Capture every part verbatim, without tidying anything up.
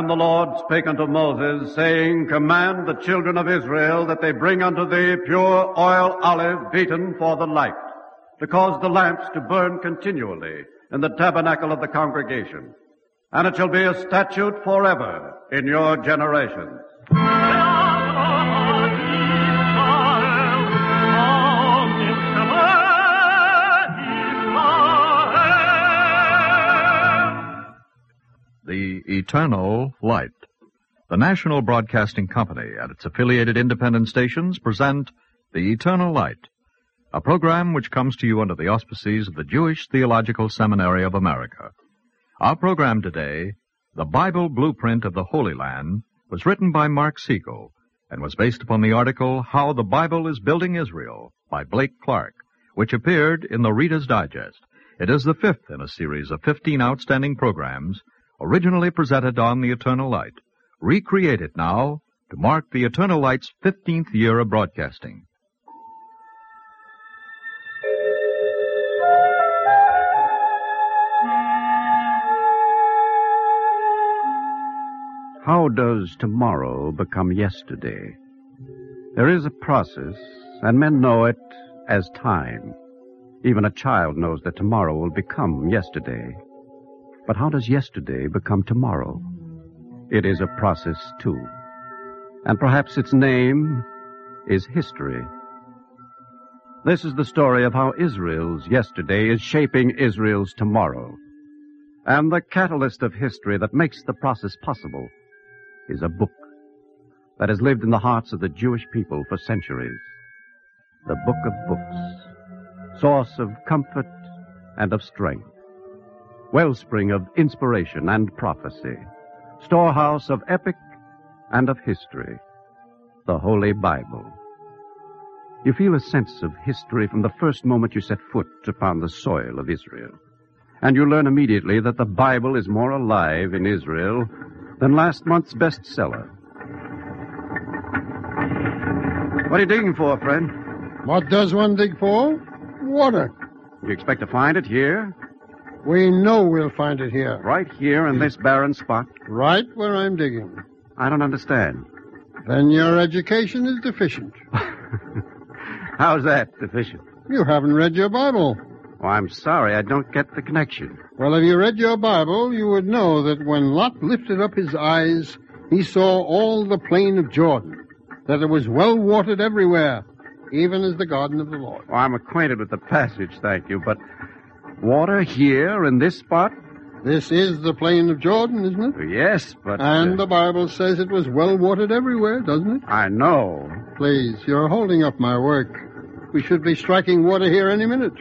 And the Lord spake unto Moses, saying, Command the children of Israel that they bring unto thee pure oil olive beaten for the light, to cause the lamps to burn continually in the tabernacle of the congregation. And it shall be a statute forever in your generations. The Eternal Light. The National Broadcasting Company and its affiliated independent stations present The Eternal Light, a program which comes to you under the auspices of the Jewish Theological Seminary of America. Our program today, The Bible Blueprint of the Holy Land, was written by Mark Siegel and was based upon the article How the Bible is Building Israel by Blake Clark, which appeared in the Reader's Digest. It is the fifth in a series of fifteen outstanding programs originally presented on the Eternal Light, recreated now to mark the Eternal Light's fifteenth year of broadcasting. How does tomorrow become yesterday? There is a process, and men know it as time. Even a child knows that tomorrow will become yesterday. But how does yesterday become tomorrow? It is a process, too. And perhaps its name is history. This is the story of how Israel's yesterday is shaping Israel's tomorrow. And the catalyst of history that makes the process possible is a book that has lived in the hearts of the Jewish people for centuries. The Book of Books, source of comfort and of strength, wellspring of inspiration and prophecy, storehouse of epic and of history, the Holy Bible. You feel a sense of history from the first moment you set foot upon the soil of Israel. And you learn immediately that the Bible is more alive in Israel than last month's bestseller. What are you digging for, friend? What does one dig for? Water. You expect to find it here? We know we'll find it here. Right here in this barren spot? Right where I'm digging. I don't understand. Then your education is deficient. How's that deficient? You haven't read your Bible. Oh, I'm sorry, I don't get the connection. Well, if you read your Bible, you would know that when Lot lifted up his eyes, he saw all the plain of Jordan, that it was well watered everywhere, even as the garden of the Lord. Oh, I'm acquainted with the passage, thank you, but water here in this spot? This is the plain of Jordan, isn't it? Yes, but... And uh, the Bible says it was well watered everywhere, doesn't it? I know. Please, you're holding up my work. We should be striking water here any minute.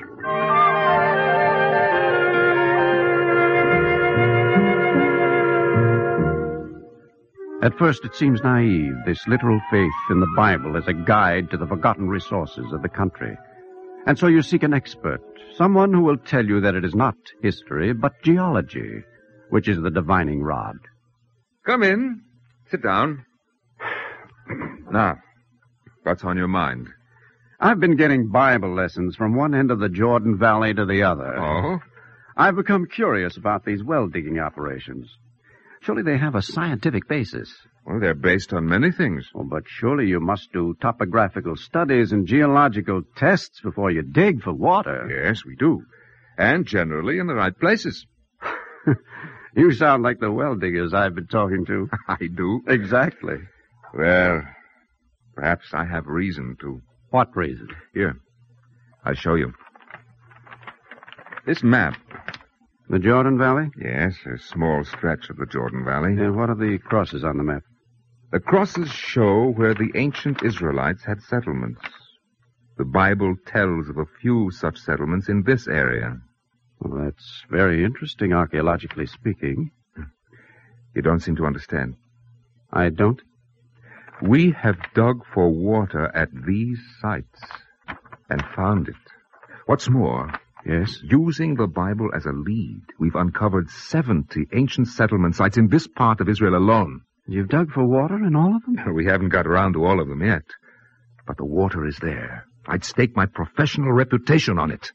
At first it seems naive, this literal faith in the Bible as a guide to the forgotten resources of the country. And so you seek an expert, someone who will tell you that it is not history, but geology, which is the divining rod. Come in. Sit down. Now, what's on your mind? I've been getting Bible lessons from one end of the Jordan Valley to the other. Oh? I've become curious about these well-digging operations. Surely they have a scientific basis. Well, they're based on many things. Oh, but surely you must do topographical studies and geological tests before you dig for water. Yes, we do. And generally in the right places. You sound like the well diggers I've been talking to. I do. Exactly. Well, perhaps I have reason to. What reason? Here, I'll show you. This map. The Jordan Valley? Yes, a small stretch of the Jordan Valley. And what are the crosses on the map? The crosses show where the ancient Israelites had settlements. The Bible tells of a few such settlements in this area. Well, that's very interesting, archaeologically speaking. You don't seem to understand. I don't? We have dug for water at these sites and found it. What's more... Yes? Using the Bible as a lead, we've uncovered seventy ancient settlement sites in this part of Israel alone. You've dug for water in all of them? We haven't got around to all of them yet. But the water is there. I'd stake my professional reputation on it.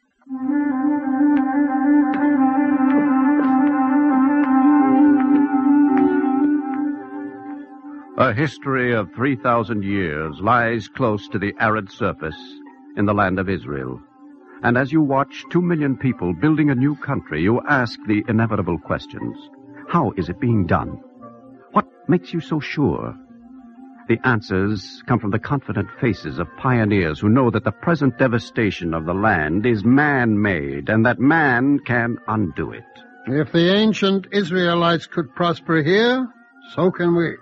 A history of three thousand years lies close to the arid surface in the land of Israel. And as you watch two million people building a new country, you ask the inevitable questions. How is it being done? What makes you so sure? The answers come from the confident faces of pioneers who know that the present devastation of the land is man-made and that man can undo it. If the ancient Israelites could prosper here, so can we.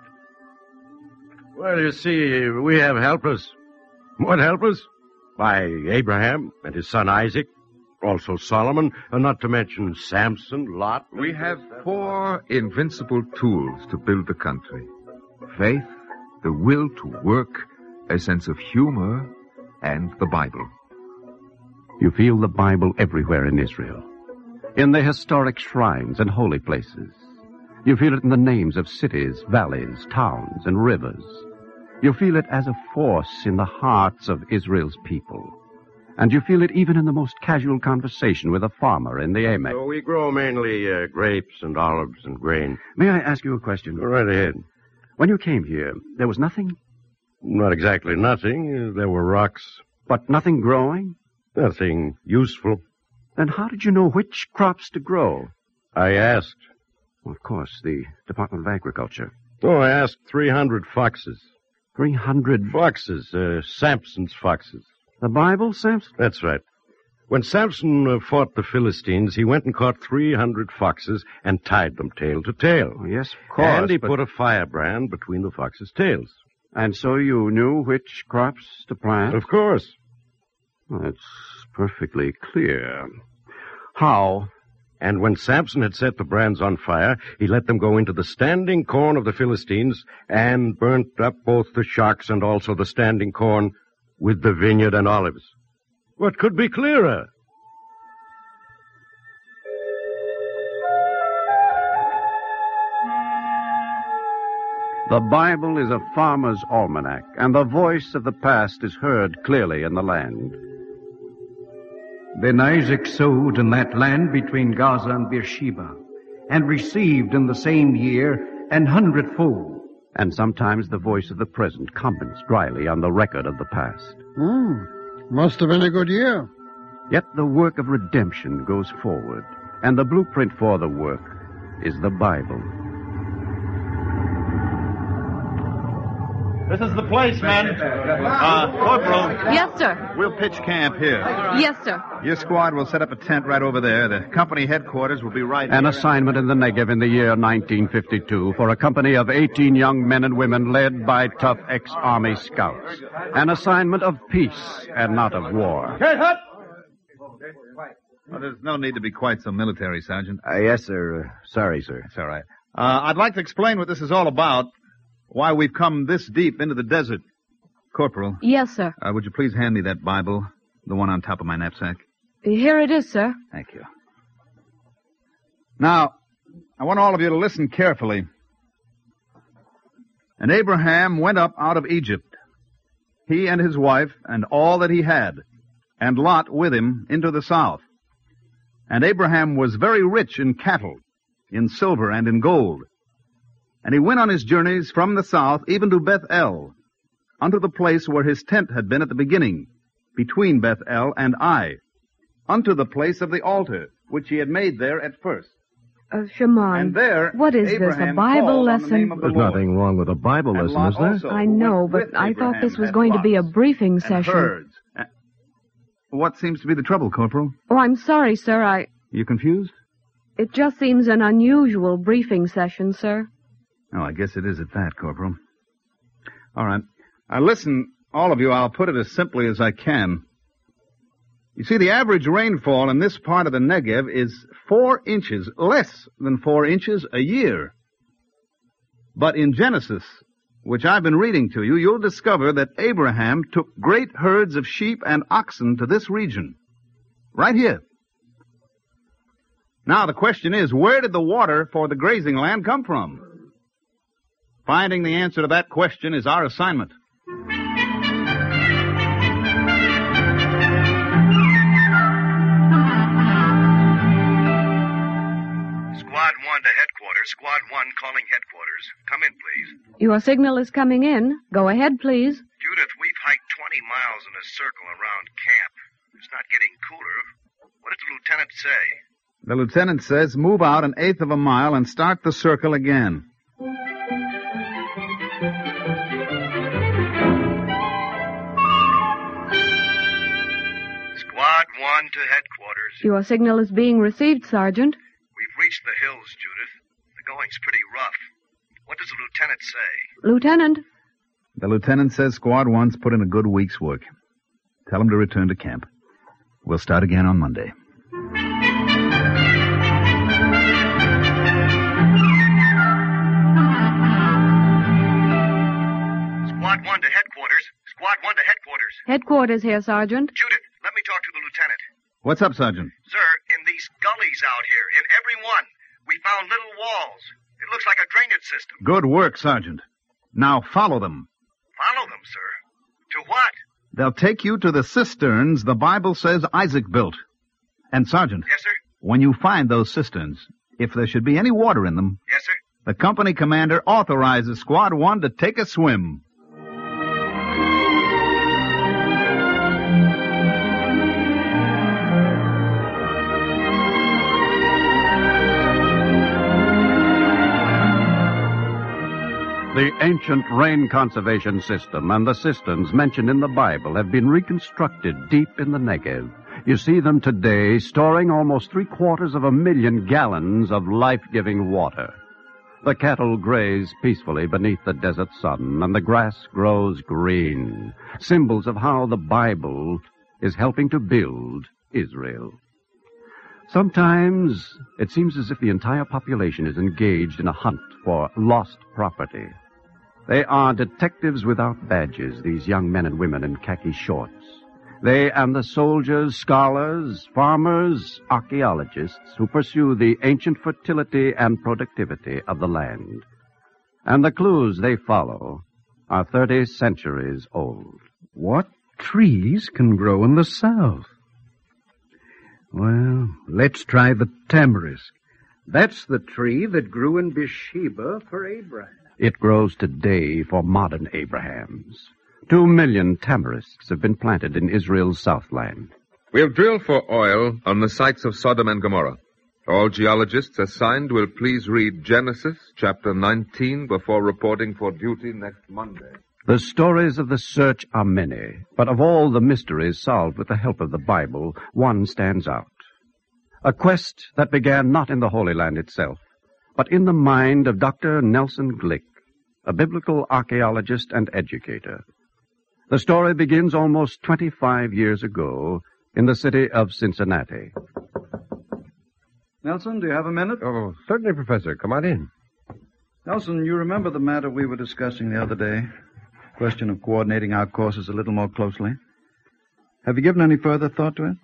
Well, you see, we have helpers. What helpers? Why, Abraham and his son Isaac, also Solomon, and not to mention Samson, Lot. We have four invincible tools to build the country. Faith, the will to work, a sense of humor, and the Bible. You feel the Bible everywhere in Israel. In the historic shrines and holy places. You feel it in the names of cities, valleys, towns, and rivers. You feel it as a force in the hearts of Israel's people. And you feel it even in the most casual conversation with a farmer in the Amek. So we grow mainly uh, grapes and olives and grain. May I ask you a question? Go right ahead. When you came here, there was nothing? Not exactly nothing. Uh, there were rocks. But nothing growing? Nothing useful. Then how did you know which crops to grow? I asked. Well, of course, the Department of Agriculture. Oh, I asked three hundred foxes. Three hundred... Foxes, uh, Samson's foxes. The Bible, Samson? That's right. When Samson uh, fought the Philistines, he went and caught three hundred foxes and tied them tail to tail. Oh, yes, of course. And he but... put a firebrand between the foxes' tails. And so you knew which crops to plant? Of course. Well, that's perfectly clear. How? And when Samson had set the brands on fire, he let them go into the standing corn of the Philistines and burnt up both the shocks and also the standing corn with the vineyard and olives. What could be clearer? The Bible is a farmer's almanac, and the voice of the past is heard clearly in the land. Then Isaac sowed in that land between Gaza and Beersheba, and received in the same year an hundredfold. And sometimes the voice of the present comments dryly on the record of the past. Hmm. Must have been a good year. Yet the work of redemption goes forward, and the blueprint for the work is the Bible. This is the place, men. Uh, Corporal. Yes, sir. We'll pitch camp here. Yes, sir. Your squad will set up a tent right over there. The company headquarters will be right An here. assignment in the Negev in the year nineteen fifty-two for a company of eighteen young men and women led by tough ex-Army scouts. An assignment of peace and not of war. Hey, hut! Well, there's no need to be quite so military, Sergeant. Uh, yes, sir. Uh, sorry, sir. That's all right. Uh, I'd like to explain what this is all about, why we've come this deep into the desert. Corporal. Yes, sir. Uh, would you please hand me that Bible, the one on top of my knapsack? Here it is, sir. Thank you. Now, I want all of you to listen carefully. And Abraham went up out of Egypt, he and his wife and all that he had, and Lot with him into the south. And Abraham was very rich in cattle, in silver and in gold. And he went on his journeys from the south even to Beth-el, unto the place where his tent had been at the beginning, between Beth-el and Ai, unto the place of the altar, which he had made there at first. Uh, Shimon, And there, what is Abraham this, a Bible called on the name lesson? of the There's Lord. nothing wrong with a Bible And lesson, Lot is there? also I know, went but with I thought Abraham this was and going to be a flocks briefing and session. herds. Uh, What seems to be the trouble, Corporal? Oh, I'm sorry, sir. I... You confused? It just seems an unusual briefing session, sir. Oh, I guess it is at that, Corporal. All right. Now, listen, all of you, I'll put it as simply as I can. You see, the average rainfall in this part of the Negev is four inches, less than four inches a year. But in Genesis, which I've been reading to you, you'll discover that Abraham took great herds of sheep and oxen to this region. Right here. Now, the question is, where did the water for the grazing land come from? Finding the answer to that question is our assignment. Squad one to headquarters. Squad one calling headquarters. Come in, please. Your signal is coming in. Go ahead, please. Judith, we've hiked twenty miles in a circle around camp. It's not getting cooler. What did the lieutenant say? The lieutenant says move out an eighth of a mile and start the circle again. Squad one to headquarters. Your signal is being received, Sergeant. We've reached the hills, Judith. The going's pretty rough. What does the lieutenant say? Lieutenant. The lieutenant says Squad one's put in a good week's work. Tell him to return to camp. We'll start again on Monday. Squad one to headquarters. Squad one to headquarters. Headquarters here, Sergeant. Judith, let me talk to the lieutenant. What's up, Sergeant? Sir, in these gullies out here, in every one, we found little walls. It looks like a drainage system. Good work, Sergeant. Now follow them. Follow them, sir. To what? They'll take you to the cisterns the Bible says Isaac built. And, Sergeant. Yes, sir? When you find those cisterns, if there should be any water in them... Yes, sir? The company commander authorizes Squad one to take a swim. The ancient rain conservation system and the cisterns mentioned in the Bible have been reconstructed deep in the Negev. You see them today storing almost three quarters of a million gallons of life-giving water. The cattle graze peacefully beneath the desert sun, and the grass grows green, symbols of how the Bible is helping to build Israel. Sometimes it seems as if the entire population is engaged in a hunt for lost property. They are detectives without badges, these young men and women in khaki shorts. They and the soldiers, scholars, farmers, archaeologists who pursue the ancient fertility and productivity of the land. And the clues they follow are thirty centuries old. What trees can grow in the south? Well, let's try the tamarisk. That's the tree that grew in Beersheba for Abraham. It grows today for modern Abrahams. Two million tamarisks have been planted in Israel's southland. We'll drill for oil on the sites of Sodom and Gomorrah. All geologists assigned will please read Genesis chapter nineteen before reporting for duty next Monday. The stories of the search are many, but of all the mysteries solved with the help of the Bible, one stands out. A quest that began not in the Holy Land itself, but in the mind of Doctor Nelson Glick, a biblical archaeologist and educator. The story begins almost twenty-five years ago in the city of Cincinnati. Nelson, do you have a minute? Oh, certainly, Professor. Come on in. Nelson, you remember the matter we were discussing the other day? Question of coordinating our courses a little more closely. Have you given any further thought to it?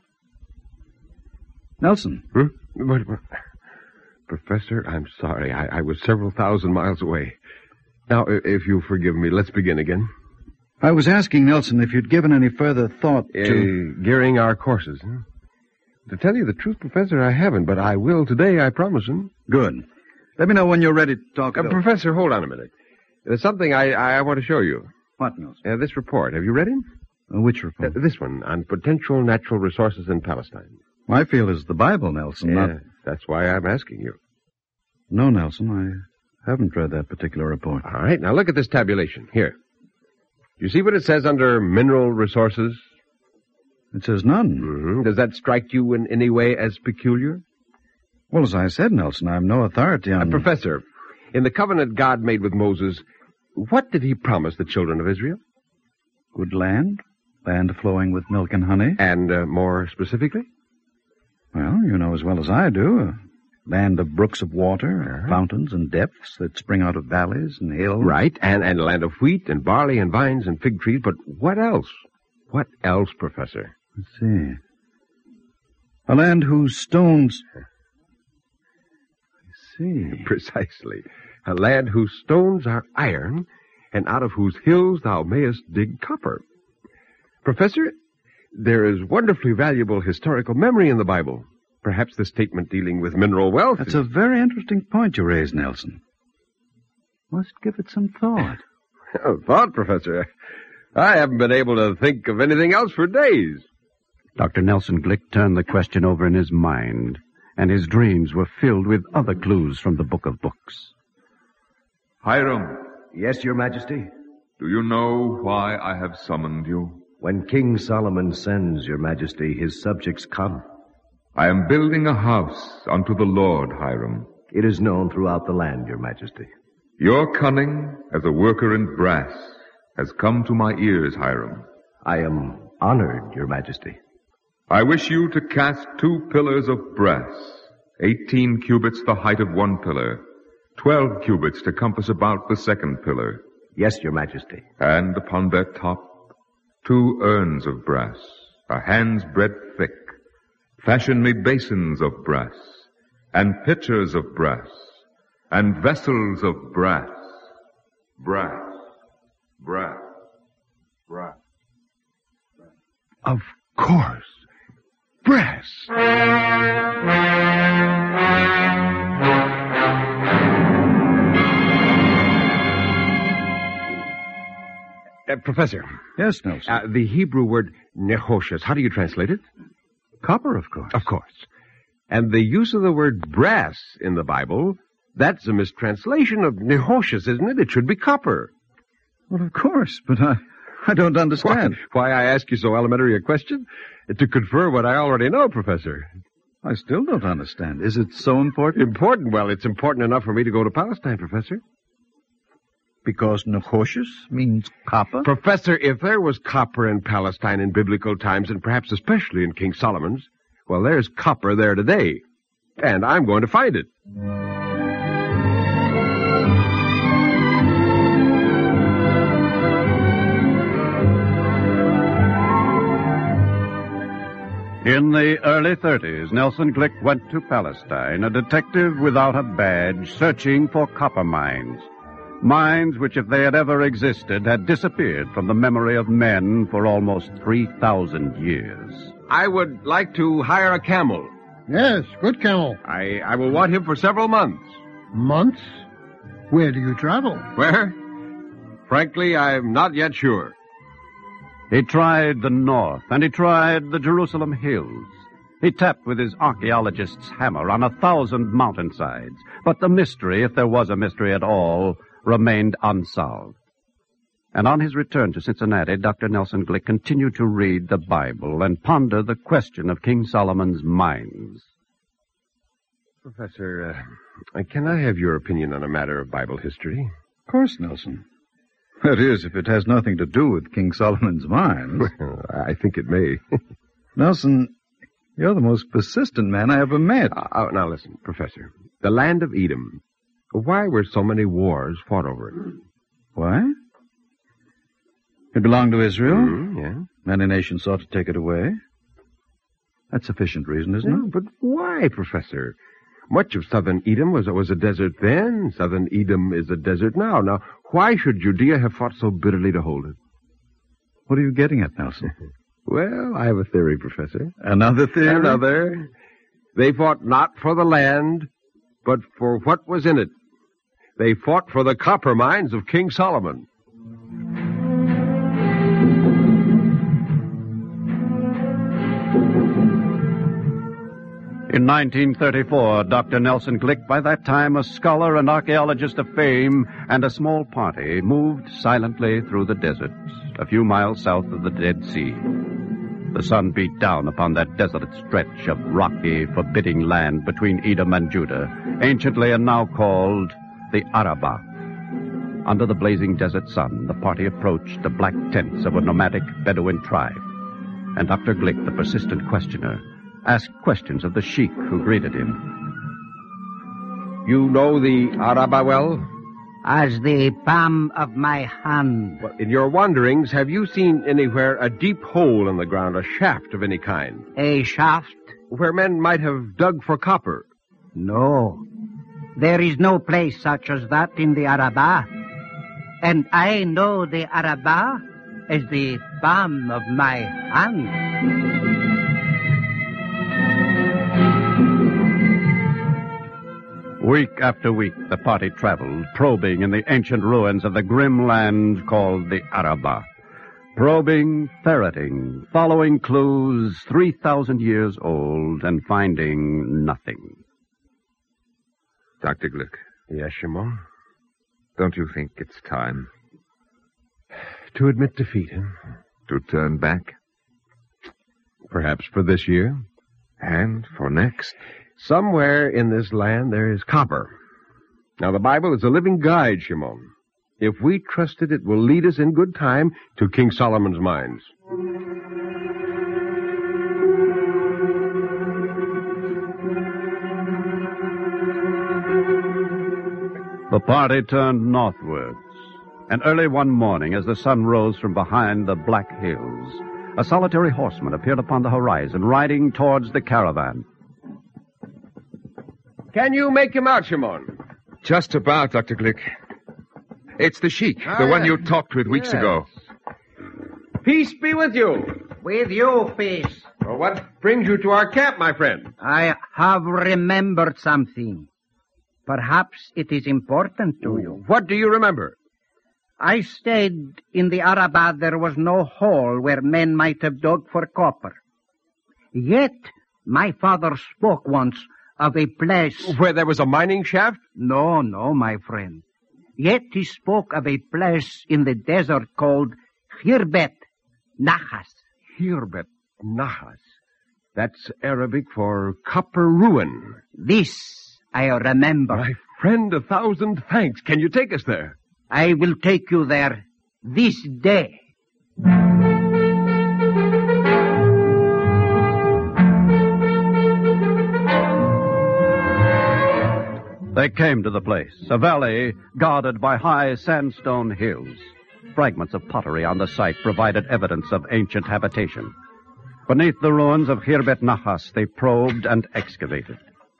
Nelson? Hmm? What, what? Professor, I'm sorry. I, I was several thousand miles away. Now, if you'll forgive me, let's begin again. I was asking Nelson if you'd given any further thought uh, to... Gearing our courses, huh? To tell you the truth, Professor, I haven't, but I will today, I promise him. Good. Let me know when you're ready to talk uh, it Professor, hold on a minute. There's something I, I want to show you. What, Nelson? Uh, this report. Have you read it? Uh, which report? Uh, this one, on potential natural resources in Palestine. My field is the Bible, Nelson, yeah, not... That's why I'm asking you. No, Nelson, I haven't read that particular report. All right, now look at this tabulation. Here. You see what it says under mineral resources? It says none. Mm-hmm. Does that strike you in any way as peculiar? Well, as I said, Nelson, I'm no authority on... Uh, Professor, in the covenant God made with Moses, what did he promise the children of Israel? Good land. Land flowing with milk and honey. And uh, more specifically? Well, you know as well as I do. A land of brooks of water, uh-huh. fountains and depths that spring out of valleys and hills. Right, and, and a land of wheat and barley and vines and fig trees. But what else? What else, Professor? Let's see. A land whose stones... I see. Precisely. A land whose stones are iron, and out of whose hills thou mayest dig copper. Professor, there is wonderfully valuable historical memory in the Bible. Perhaps the statement dealing with mineral wealth... That's is... a very interesting point you raise, Nelson. Must give it some thought. Oh, thought, Professor? I haven't been able to think of anything else for days. Doctor Nelson Glick turned the question over in his mind, and his dreams were filled with other clues from the Book of Books. Hiram. Yes, Your Majesty? Do you know why I have summoned you? When King Solomon sends, Your Majesty, his subjects come. I am building a house unto the Lord, Hiram. It is known throughout the land, Your Majesty. Your cunning as a worker in brass has come to my ears, Hiram. I am honored, Your Majesty. I wish you to cast two pillars of brass, eighteen cubits the height of one pillar, twelve cubits to compass about the second pillar. Yes, Your Majesty. And upon their top, two urns of brass, a hand's breadth thick. Fashion me basins of brass, and pitchers of brass, and vessels of brass. Brass, brass, brass. brass. Of course. Brass. Uh, Professor. Yes, Nelson. Uh, the Hebrew word nehoshes, how do you translate it? Copper, of course. Of course. And the use of the word brass in the Bible, that's a mistranslation of nehoshes, isn't it? It should be copper. Well, of course, but I, I don't understand. Why, why I ask you so elementary a question? To confer what I already know, Professor. I still don't understand. Is it so important? Important? Well, it's important enough for me to go to Palestine, Professor. Because nehoshes means copper? Professor, if there was copper in Palestine in biblical times, and perhaps especially in King Solomon's, well, there's copper there today. And I'm going to find it. In the early thirties, Nelson Glick went to Palestine, a detective without a badge, searching for copper mines. Mines which, if they had ever existed, had disappeared from the memory of men for almost three thousand years. I would like to hire a camel. Yes, good camel. I, I will want him for several months. Months? Where do you travel? Where? Frankly, I'm not yet sure. He tried the north, and he tried the Jerusalem hills. He tapped with his archaeologist's hammer on a thousand mountainsides. But the mystery, if there was a mystery at all, remained unsolved. And on his return to Cincinnati, Doctor Nelson Glick continued to read the Bible and ponder the question of King Solomon's mines. Professor, uh, can I have your opinion on a matter of Bible history? Of course, Nelson. That is, if it has nothing to do with King Solomon's mines. Well, I think it may. Nelson, you're the most persistent man I ever met. Uh, now listen, Professor. The land of Edom. Why were so many wars fought over it? Why? It belonged to Israel. Mm, yeah. Many nations sought to take it away. That's sufficient reason, isn't no, it? But why, Professor? Much of southern Edom was, was a desert then. Southern Edom is a desert now. Now, why should Judea have fought so bitterly to hold it? What are you getting at, Nelson? Well, I have a theory, Professor. Another theory? Another. They fought not for the land, but for what was in it. They fought for the copper mines of King Solomon. In nineteen thirty-four, Doctor Nelson Glick, by that time a scholar and archaeologist of fame, and a small party moved silently through the desert, a few miles south of the Dead Sea. The sun beat down upon that desolate stretch of rocky, forbidding land between Edom and Judah, anciently and now called the Arabah. Under the blazing desert sun, the party approached the black tents of a nomadic Bedouin tribe, and Doctor Glick, the persistent questioner, asked questions of the sheik who greeted him. You know the Arabah well? As the palm of my hand. Well, in your wanderings, have you seen anywhere a deep hole in the ground, a shaft of any kind? A shaft? Where men might have dug for copper? No. There is no place such as that in the Arabah. And I know the Arabah as the palm of my hand. Week after week, the party traveled, probing in the ancient ruins of the grim land called the Arabah. Probing, ferreting, following clues three thousand years old, and finding nothing. Doctor Glick. Yes, Shimon? Don't you think it's time? To admit defeat, huh? To turn back? Perhaps for this year. And for next? Somewhere in this land there is copper. Now, the Bible is a living guide, Shimon. If we trust it, it will lead us in good time to King Solomon's mines. The party turned northwards, and early one morning, as the sun rose from behind the black hills, a solitary horseman appeared upon the horizon, riding towards the caravan. Can you make him out, Shimon? Just about, Doctor Glick. It's the Sheik, ah, the one you talked with weeks yes. ago. Peace be with you. With you, peace. Well, what brings you to our camp, my friend? I have remembered something. Perhaps it is important to you. What do you remember? I stayed in the Arabah. There was no hole where men might have dug for copper. Yet, my father spoke once of a place... Where there was a mining shaft? No, no, my friend. Yet he spoke of a place in the desert called Khirbet Nahas. Khirbet Nahas. That's Arabic for copper ruin. This I remember. My friend, a thousand thanks. Can you take us there? I will take you there this day. They came to the place, a valley guarded by high sandstone hills. Fragments of pottery on the site provided evidence of ancient habitation. Beneath the ruins of Khirbet Nahas, they probed and excavated.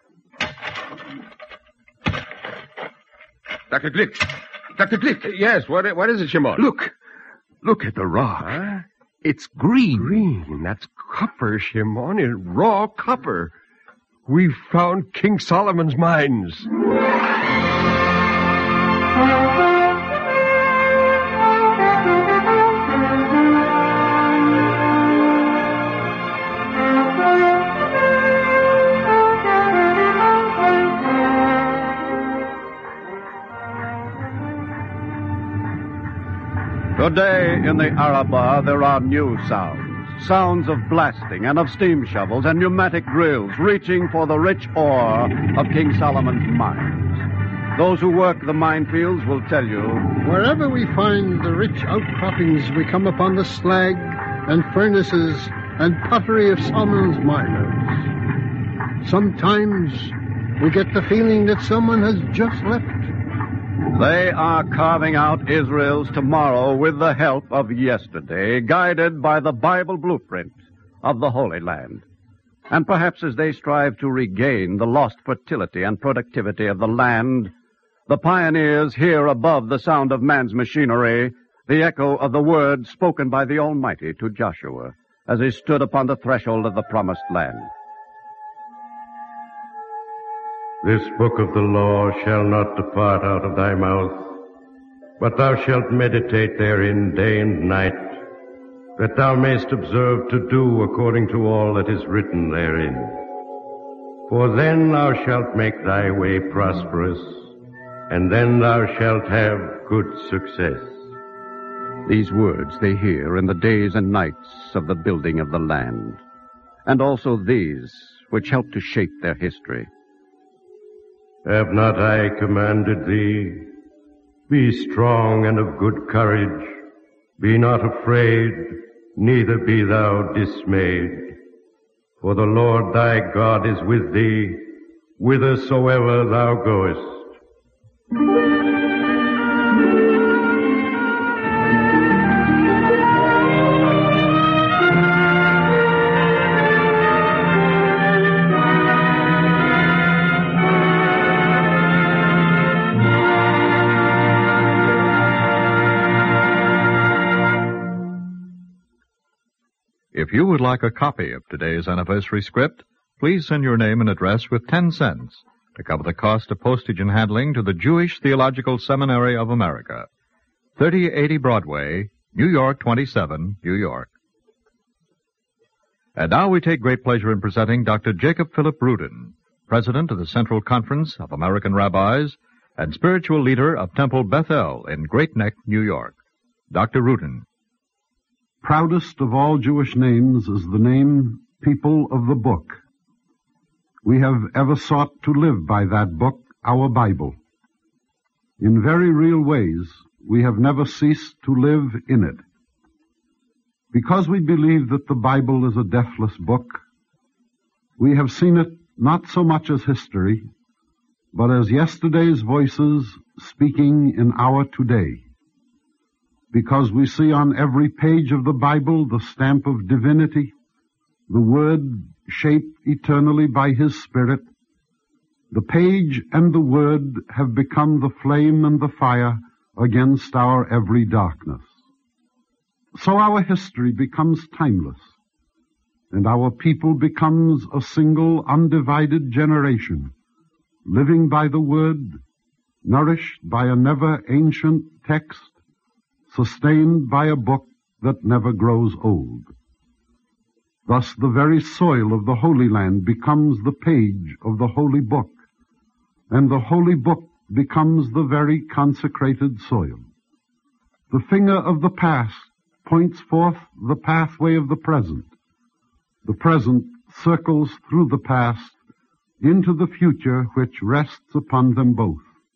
Doctor Glick! Doctor Glick! Yes, what, what is it, Shimon? Look! Look at the rock. Huh? It's green. Green? That's copper, Shimon. It's raw copper. We've found King Solomon's mines. Today in the Arabah there are new sounds. Sounds of blasting and of steam shovels and pneumatic drills reaching for the rich ore of King Solomon's mines. Those who work the minefields will tell you... Wherever we find the rich outcroppings, we come upon the slag and furnaces and pottery of Solomon's miners. Sometimes we get the feeling that someone has just left. They are carving out Israel's tomorrow with the help of yesterday, guided by the Bible blueprint of the Holy Land. And perhaps as they strive to regain the lost fertility and productivity of the land, the pioneers hear above the sound of man's machinery the echo of the words spoken by the Almighty to Joshua as he stood upon the threshold of the promised land. This book of the law shall not depart out of thy mouth, but thou shalt meditate therein day and night, that thou mayst observe to do according to all that is written therein. For then thou shalt make thy way prosperous, and then thou shalt have good success. These words they hear in the days and nights of the building of the land, and also these which help to shape their history. Have not I commanded thee? Be strong and of good courage. Be not afraid, neither be thou dismayed. For the Lord thy God is with thee, whithersoever thou goest. If you would like a copy of today's anniversary script, please send your name and address with ten cents to cover the cost of postage and handling to the Jewish Theological Seminary of America, thirty eighty Broadway, New York twenty-seven, New York. And now we take great pleasure in presenting Doctor Jacob Philip Rudin, President of the Central Conference of American Rabbis and spiritual leader of Temple Bethel in Great Neck, New York. Doctor Rudin. Proudest of all Jewish names is the name People of the Book. We have ever sought to live by that book, our Bible. In very real ways, we have never ceased to live in it. Because we believe that the Bible is a deathless book, we have seen it not so much as history, but as yesterday's voices speaking in our today. Because we see on every page of the Bible the stamp of divinity, the Word shaped eternally by His Spirit, the page and the Word have become the flame and the fire against our every darkness. So our history becomes timeless, and our people becomes a single undivided generation, living by the Word, nourished by a never-ancient text, sustained by a book that never grows old. Thus the very soil of the Holy Land becomes the page of the Holy Book, and the Holy Book becomes the very consecrated soil. The finger of the past points forth the pathway of the present. The present circles through the past into the future which rests upon them both.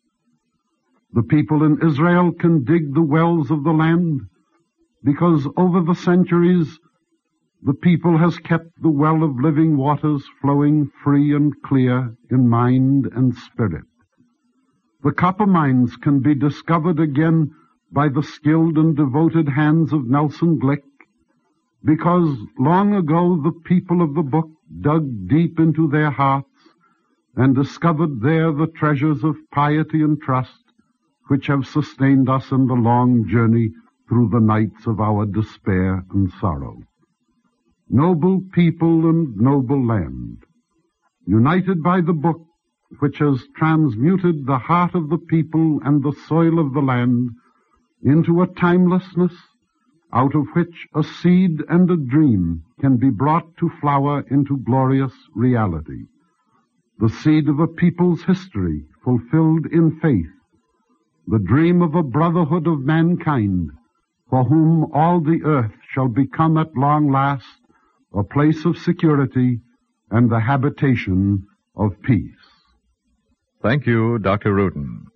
The people in Israel can dig the wells of the land because over the centuries the people has kept the well of living waters flowing free and clear in mind and spirit. The copper mines can be discovered again by the skilled and devoted hands of Nelson Glick, because long ago the people of the book dug deep into their hearts and discovered there the treasures of piety and trust which have sustained us in the long journey through the nights of our despair and sorrow. Noble people and noble land, united by the book which has transmuted the heart of the people and the soil of the land into a timelessness out of which a seed and a dream can be brought to flower into glorious reality. The seed of a people's history fulfilled in faith, the dream of a brotherhood of mankind for whom all the earth shall become at long last a place of security and the habitation of peace. Thank you, Doctor Rudin.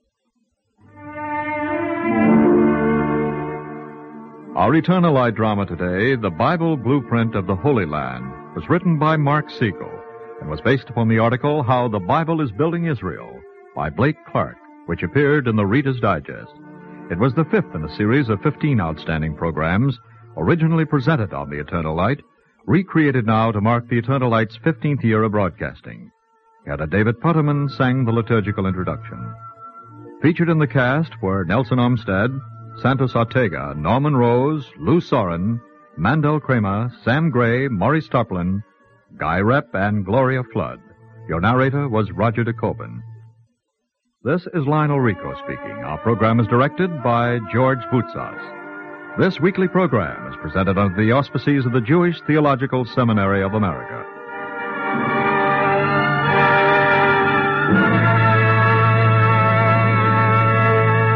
Our Eternal Light drama today, The Bible Blueprint of the Holy Land, was written by Mark Siegel and was based upon the article How the Bible is Building Israel by Blake Clark, which appeared in the Reader's Digest. It was the fifth in a series of fifteen outstanding programs, originally presented on the Eternal Light, recreated now to mark the Eternal Light's fifteenth year of broadcasting. Etta David Putterman sang the liturgical introduction. Featured in the cast were Nelson Olmsted, Santos Ortega, Norman Rose, Lou Soren, Mandel Kramer, Sam Gray, Maurice Tarplin, Guy Rep, and Gloria Flood. Your narrator was Roger DeCoben. This is Lionel Rico speaking. Our program is directed by George Boutsas. This weekly program is presented under the auspices of the Jewish Theological Seminary of America.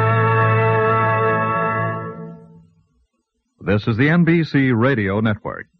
This is the N B C Radio Network.